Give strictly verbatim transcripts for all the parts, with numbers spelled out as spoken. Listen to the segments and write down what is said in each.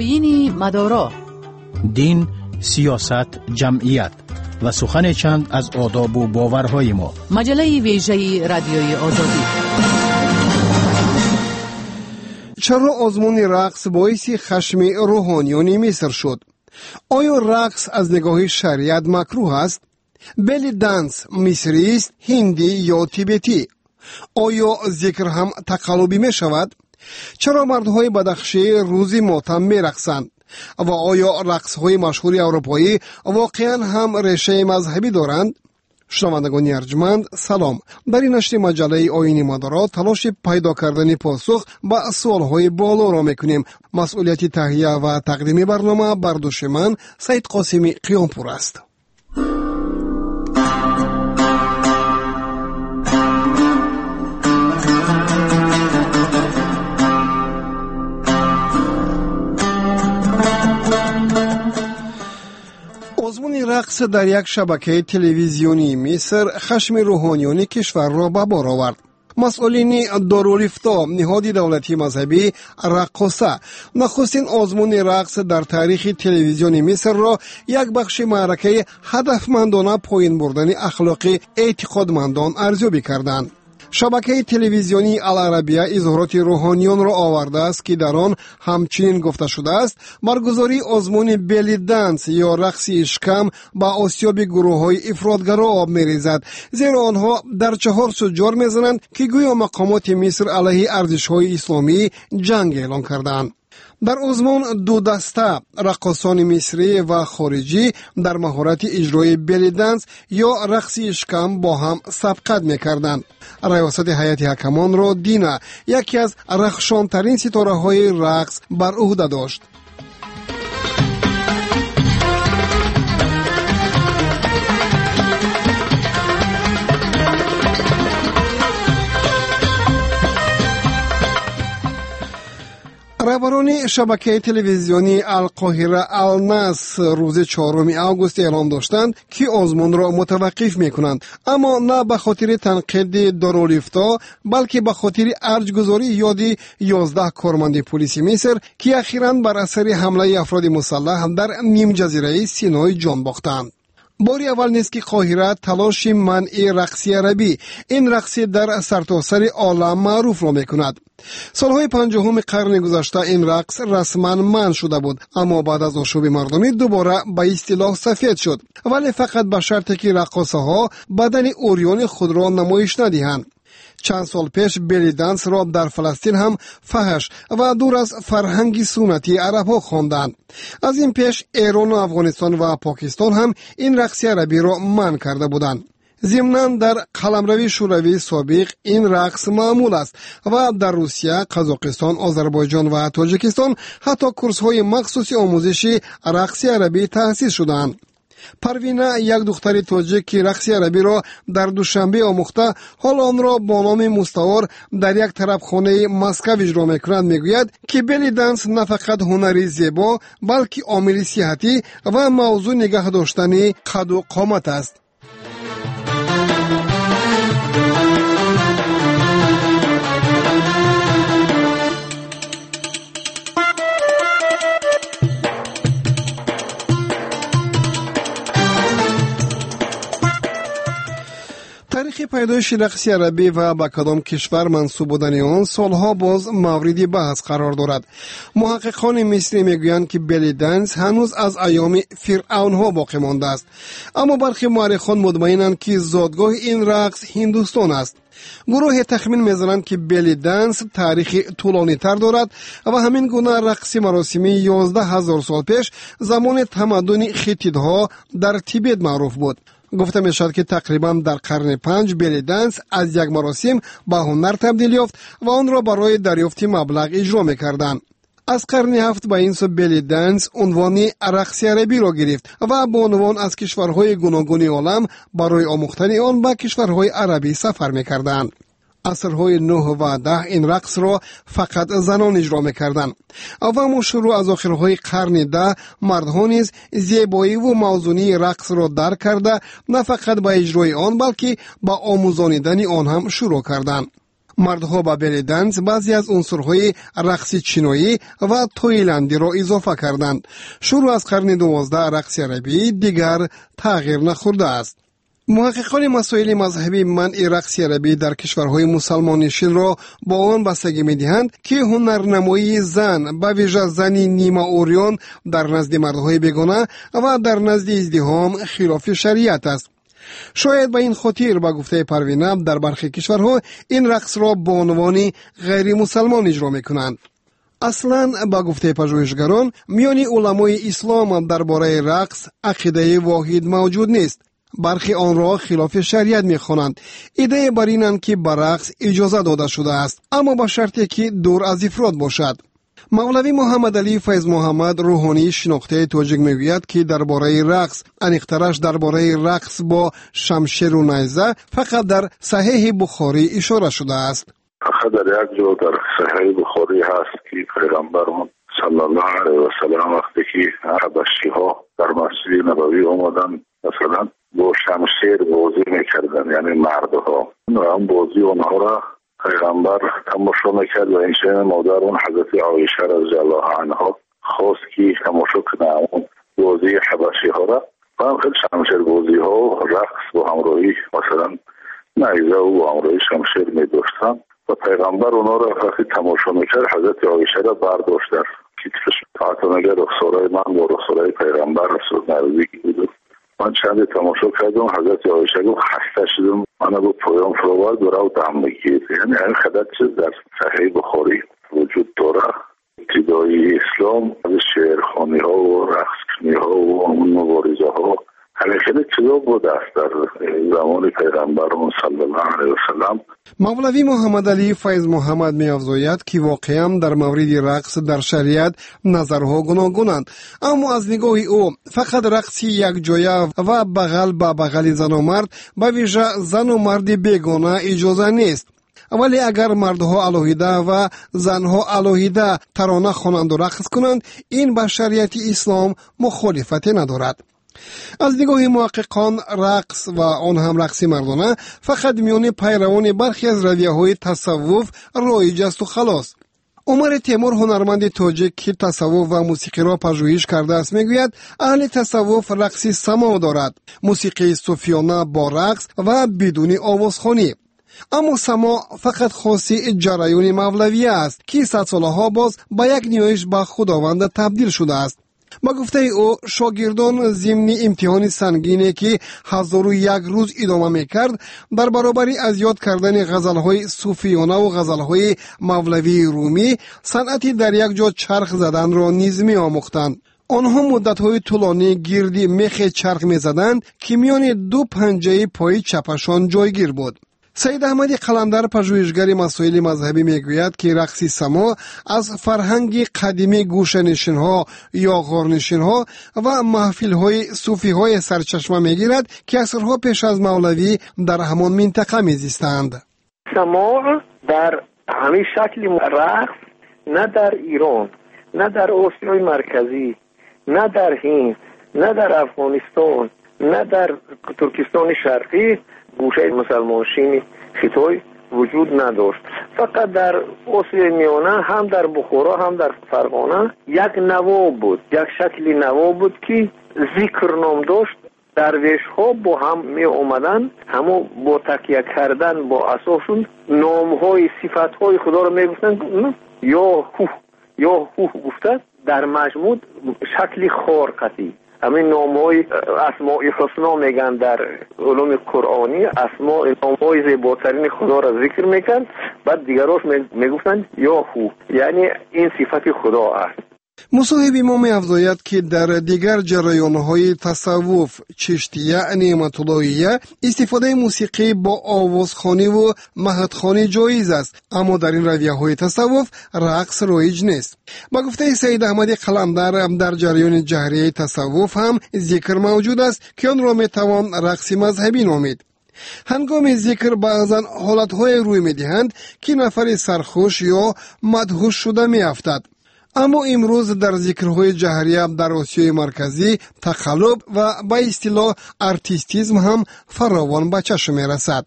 آیین مدارا، دین، سیاست، جمعیت و سخن چند از آداب و باورهای ما. مجله ویژه رادیوی آزادی. چرا آزمون رقص باعث خشم روحانیون مصر شد؟ آیا رقص از نگاه شریعت مکروه است؟ بلی دنس مصری است، هندی یا تیبتی؟ آیا ذکر هم تقلبی می شود؟ چرا مردهای بدخشی روزی ماتم می رقصند؟ و آیا رقصهای مشهور اروپایی واقعا هم ریشه مذهبی دارند؟ شنوندگان ارجمند سلام. در این نشر مجله آیین مدارا تلاش پیدا کردن پاسخ به سوالهای بالا را میکنیم. مسئولیت تهیه و تقدیم برنامه بر دوش من سید قاسمی قیامپور است. آزمون رقص در یک شبکه تلویزیونی مصر خشم روحانیون کشور را به بار آورد. مسئولین دارالافتا، نهاد دولتی مذهبی رقاصه، نخستین آزمون رقص در تاریخ تلویزیون مصر را یک بخش معرکه هدفمندانه پایین بردن اخلاق اعتقادمندان ارزیابی کردند. شبکه تلویزیونی العربیه اظهارات روحانیون را آورده است که در آن همچنین گفته شده است برگزاری آزمون بلی دنس یا رقص اشکم با آسیاب گروه های افراطگرا آب می‌ریزد، زیرا آنها در چهار سو جار می‌زنند که گویا مقامات مصر علیه ارزش‌های اسلامی جنگ اعلان کردند. در آزمون دو دسته رقاصان مصری و خارجی در مهارت اجرای بلی دنس یا رقص اشکم با هم سبقت می‌کردند. ریاست هیئت حکمان را دینا، یکی از رخشان‌ترین ستاره‌های رقص، بر عهده داشت. رهبران شبکه تلویزیونی القاهره الناس روز چهارم آگوست اعلام داشتند که آزمون را متوقف میکنند، اما نه به خاطر تنقید دارالافتا بلکه به خاطر ارجگذاری یادی یازده کارمند پلیس مصر که اخیراً بر اثر حمله افراد مسلح در نیم جزیره سینای جان باختند. باری اول نیست که قاهره تلاش منع رقص عربی، این رقص در سرتاسر عالم معروف را میکند. سالهای پنجاهم قرن گذشته این رقص رسما منع شده بود، اما بعد از آشوب مردمی دوباره به اصطلاح سفید شد، ولی فقط به شرطی که رقاصه ها بدن عریان خود را نمایش ندهند. چند سال پیش بلی دنس را در فلسطین هم فحش و دور از فرهنگ سنتی عرب ها خواندند. از این پیش ایران و افغانستان و پاکستان هم این رقص عربی را منع کرده بودند. ضمناً در قلمرو شوروی سابق این رقص معمول است و در روسیه، قزاقستان، آذربایجان و تاجیکستان حتی کورس های مخصوص آموزشی رقص عربی تأسیس شدند. پروینه، یک دختر تاجیک که رقص عربی را در دوشنبه آموخته حال آن را با نام مستعار در یک طربخانه مسکو اجرا می‌کند، میگوید که بلی دنس نه فقط هنری زیبا بلکه عامل صحتی و موضوع نگه داشتن قد و قامت است. تاریخ پیدایش رقص عربی و به کدام کشور منسوب بودن آن سالها باز مورد بحث قرار دارد. محققان مصری میگویند که بلی دنس هنوز از ایام فرعون ها باقی مانده است، اما برخی مورخان مطمئنند که زادگاه این رقص هندوستان است. گروه تخمین میزنند که بلی دنس تاریخ طولانی تر دارد و همین گونه رقص مراسمی یازده هزار سال پیش زمان تمدن خیتیدها در تیبت معروف بود. گفته می شود که تقریبا در قرن پنج بلی دنس از یک مراسم به هنر تبدیل یافت و آن را برای دریافت مبلغ اجرا می کردند. از قرن هفت به این سو بلی دنس عنوان رقص عربی را گرفت و با عنوان از کشورهای گوناگون عالم برای آموختن آن به کشورهای عربی سفر می کردند. عصرهای نه و ده این رقص را فقط زنان اجرا می‌کردند و شروع از آخرهای قرن ده مردها نیز زیبایی و موزونی رقص را درک کرده نه فقط به اجرای آن بلکه به آموزاندن آن هم شروع کردند. مردها به بلی دنس بعضی از عنصرهای رقص چینایی و تایلندی را اضافه کردند. شروع از قرن دوازده رقص عربی دیگر تغییر نخورده است. محققان مسائل مذهبی منع رقص عربی در کشورهای مسلمان نشین را با آن بستگی می‌دهند که هنرنمایی زن به ویژه زنی نیمه اوریان در نزد مردهای بیگانه و در نزد ازدحام خلاف شریعت است. شاید به این خاطر به گفته پروینه در برخی کشورها این رقص را به عنوان غیر مسلمان اجرا می‌کنند. اصلاً با گفته پژوهشگران میان علمای اسلام درباره رقص عقیده واحد موجود نیست. برخی آن را خلاف شریعت می‌خوانند. ایده بر اینند که به رقص اجازه داده شده است، اما با شرطی که دور از افراد باشد. مولوی محمد علی فیض محمد روحانی شناخته تاجیک میگوید که درباره رقص انیخترش درباره رقص با شمشیر و نیزه فقط در صحیح بخاری اشاره شده است. فقط در یک جا در صحیح بخاری هست که پیغمبرمون صلی الله علیه و سلم وقتی که حبشی ها در مسجد نبوی آمدن مثلا با شمشیر بازی میکردن، یعنی مردها، و اون بازی اونها را پیغمبر تماشا میکرد و این شین مادر اون حضرت عایشه رضی الله عنها خواست که تماشا کنه اون بازی حبشی ها را. و هم خیلی شمشیر بازی ها و رقص با همراهی مثلا نیزه و همراهی شمشیر میداشتن و پیغمبر اونها را وقتی تماشا میکرد حضرت عایشه را برداشت در کتفش تا نگه رخسارای من با رخسارای پیغمبر رسول نزدیکی بود. من چند تماشا کردم، حضرت عایشه گفت خسته شدم، من با پایان فروبر داره و دم بگید. یعنی این خدت چیز در صحیح بخاری وجود داره. ابتدای اسلام از شعرخوانی ها و رقص کنی ها و مبارزه ها خیلی خیلی چیزا بود است در زمان پیغمبرمون صلی الله علیه و سلم. مولوی محمد علی فیض محمد می افزاید که واقعا در مورد رقص در شریعت نظرها گوناگونند، اما از نگاه او فقط رقصی یک جایه و بغل به بغل زن و مرد به ویژه زن و مرد بیگانه اجازه نیست. ولی اگر مردها علاهیده و زنها علاهیده ترانه خوانند و رقص کنند، این به شریعت اسلام مخالفتی ندارد. از نگاه محققان رقص و آن هم رقص مردانه فقط میان پیروان برخی از رویه‌های تصوف رایج است و خلاص. عمر تیمور هنرمند تاجیک که تصوف و موسیقی را پژوهش کرده است میگوید اهل تصوف رقصی سماع دارد، موسیقی صوفیانه با رقص و بدون آوازخوانی. اما سماع فقط خاصی جریان مولویه است که صد سالها باز با یک نیایش به خداوند تبدیل شده است. با گفته او شاگردان ضمن امتحان سنگینی که هزار و یک روز ادامه میکرد در برابری از یاد کردن غزلهای صوفیانه و غزلهای مولوی رومی صنعتی در یک جا چرخ زدن را نیز می آموختند. آنها مدت‌های طولانی گردی میخ چرخ میزدند که میان دو پنجه پای چپشان جایگیر بود. سید احمدی قلندر پژوهشگر مسائل مذهبی میگوید که رقص سماع از فرهنگ قدیمی گوشه‌نشین‌ها یا غارنشین‌ها و محفل‌های صوفی‌های سرچشمه میگیرد که عصرها پیش از مولوی در همان منطقه میزیستند. سماع در همین شکل رقص نه در ایران، نه در آسیای مرکزی، نه در هند، نه در افغانستان، نه در ترکستان شرقی گوشه مسلمانشین خطای وجود نداشت. فقط در آسیای میانه هم در بخارا هم در فرغانه یک نوا بود، یک شکلی نوا بود که ذکر نام داشت. درویش ها با هم می اومدن، همو با تکیه کردن با اساسشون نام های صفت های خدا رو می گفتن یا هو یا هو گفتن. در مجموع شکلی خارقتی همین نام‌های اسماء الحسنا میگن در علوم قرآنی، اسماء نام‌های زیباترین خدا را ذکر میکن، بعد دیگراش میگفتن یا هو، یعنی این صفت خدا است. مصاحب ما می افزاید که در دیگر جریان‌های تصوف چشتیه نعمت اللهیه استفاده موسیقی با آوازخوانی و مهدخوانی جایز است، اما در این رویه‌های تصوف رقص رایج نیست. با گفته سید احمدی قلندر در جریان جهریه تصوف هم ذکر موجود است که آن را می توان رقص مذهبی نامید. هنگام ذکر بعضا حالت‌های روی می‌دهند که نفر سرخوش یا مدهوش شده می‌افتد. اما امروز در ذکرهای جهریه در آسیای مرکزی تقلب و به اصطلاح ارتیستیزم هم فراوان به چشم می رسد.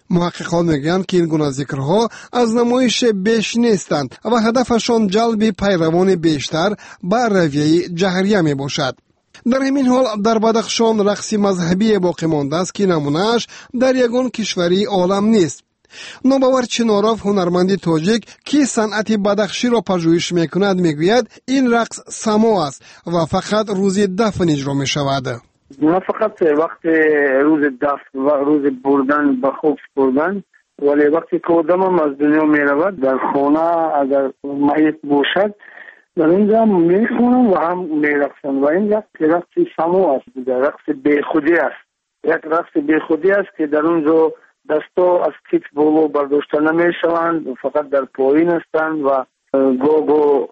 محققان میگویند که این گونه ذکرها از نمایش بیش نیستند و هدفشان جلب پیروان بیشتر بر رویه جهریه می باشد. در همین حال در بدخشان رقص مذهبی باقی مانده است که نمونه‌اش در یگان کشوری عالم نیست. نوباور چناروف هنرمند تاجیک که صنعت بدخشی را پژوهش میکند میگوید این رقص سما است و فقط روز دفن اجرا می شود. نه فقط وقت روز دفن و روز بردن به خوب بردن، ولی وقتی که آدم هم از دنیا می رود در خانه اگر میت باشد در اینجا می خونن و هم می رقصن و این رقص رقص سما است، رقص بی خودی است. یک رقص بی خودی است که در اونجا دستا از کیف بالا برداشته نمی شوند، فقط در پایین هستند و گو گو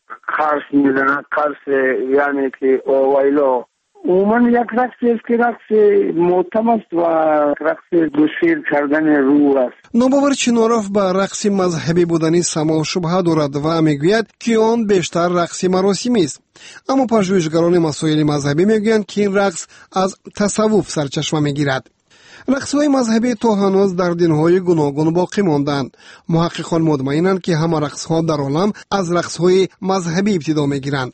قرص میزنند. قرص یعنی که آویلا عموما یک رقص است که رقص محتم است و رقص دوشیر کردن روح است. نوباور چناروف به رقص مذهبی بودنی سما شبهه دارد و میگوید که آن بیشتر رقص مراسمی است. اما پژوهشگران مسائل مذهبی میگویند که این رقص از تصوف سرچشمه میگیرد. رقص‌های مذهبی تا هنوز در دین‌های گوناگون باقی ماندند. محققان مطمئنند که همه رقص‌ها در عالم از رقص‌های مذهبی ابتدا می‌گیرند.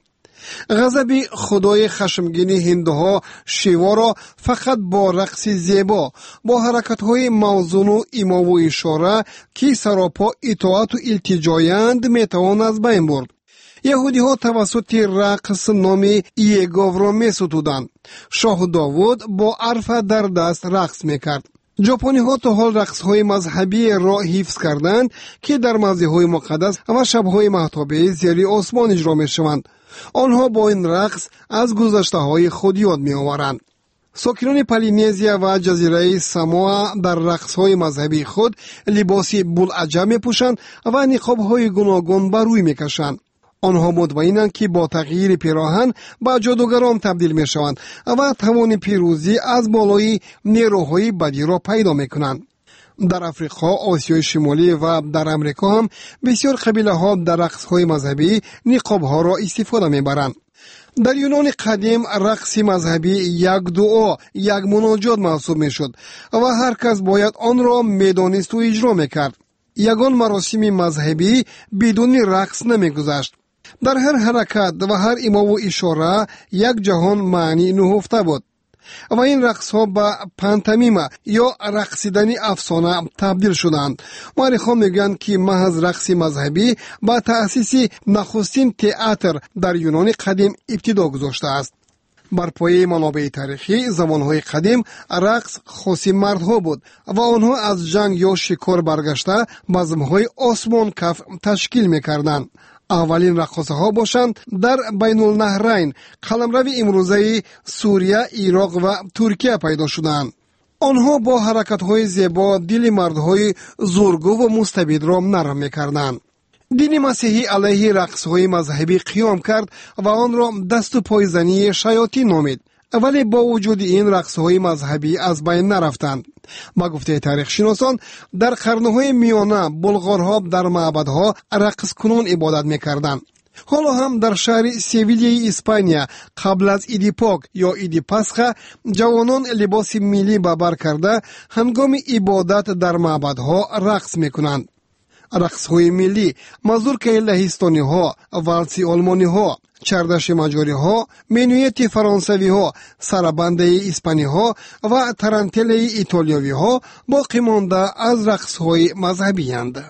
غضب خدای خشمگین هندوها شیوا را فقط با رقص زیبا با حرکت‌های موزون و ایما و اشاره که سراپا اطاعت و التجایند میتوان از بین برد. یهودی ها توسط رقص نامی ایگاو را می ستودند. شاه داوود با عرف در دست رقص می کرد. ژاپنی ها تا حال رقص های مذهبی را حفظ کردند که در مسجد های مقدس و شب های مهتابه زیر آسمان اجرا می شوند. آنها با این رقص از گذشته های خود یاد می آورند. ساکنان پولینزیا و جزیره ساموا در رقص های مذهبی خود لباسی بوالعجب می پوشند و نقاب های گوناگون بر روی می کشند. آنها مطمئنند که با تغییر پیراهن به جادوگران تبدیل می شوند و توان پیروزی از بالای نیروهای بدی را پیدا می کنند. در افریقا، آسیای شمالی و در امریکا هم بسیار قبیله ها در رقص های مذهبی نقاب ها را استفاده می برند. در یونان قدیم رقص مذهبی یک دعا، یک مناجات محسوب می شد و هر کس باید آن را می دانست و اجرا می کرد. یگان مراسم مذهبی بدون رقص نمی گذشت. در هر حرکت و هر ایما و اشاره یک جهان معنی نهفته بود و این رقص ها به پانتومیم یا رقصیدن افسانه تبدیل شدند. مورخان میگویند که محض رقص مذهبی با تأسیس نخستین تئاتر در یونان قدیم ابتدا گذاشته است. بر پایه منابع تاریخی زمانهای قدیم رقص خاص مردها بود و آنها از جنگ یا شکار برگشته بزمهای آسمان کف تشکیل میکردند. اولین رقاصه ها باشند در بین النهرین قلمرو امروزه سوریه، عراق و ترکیه پیدا شدند. آنها با حرکت های زیبا دل مردهای زورگو و مستبد را نرم میکردند. دین مسیحی علیه رقص های مذهبی قیام کرد و آن را دست و پایزنی شیاطین نامید. ولی با وجود این رقص های مذهبی از بین نرفتند. با گفته تاریخ شناسان در قرنهای میانه بلغارها در معبدها رقص کنون عبادت میکردند. حالا هم در شهر سویلیای اسپانیا قبل از عید پاک یا عید پسخ جوانان لباس ملی به بر کرده هنگام عبادت در معبدها رقص میکنند. رقص های ملی مازورکا لهستانی ها، والسی آلمانی ها، چردش مجاری ها، منویت فرانسوی ها، سربنده اسپانی ها و ترنتل ایتالیایی ها باقی مانده از رقص های مذهبی اند.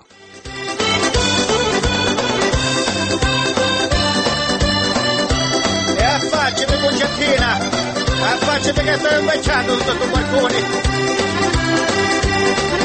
Faccia perché stai invecchiando tutto qualcuno.